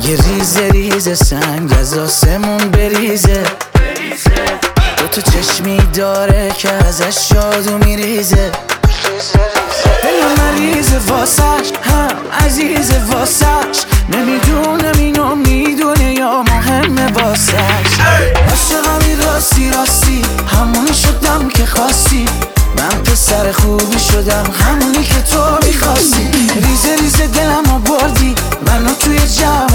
اگه ریزه ریزه سنگ از آسمون بریزه، دوتا چشمی داره که ازش جادو میریزه. دلم مریضه واسش، هم عزیزه واسش، نمیدونم اینو میدونه یا مهمه واسش. عاشقمی راستی راستی، همونی شدم که خواستی، من پسر خوبی شدم همونی که تو میخواستی. ریزه ریزه دلمو بردی، منو توی جمع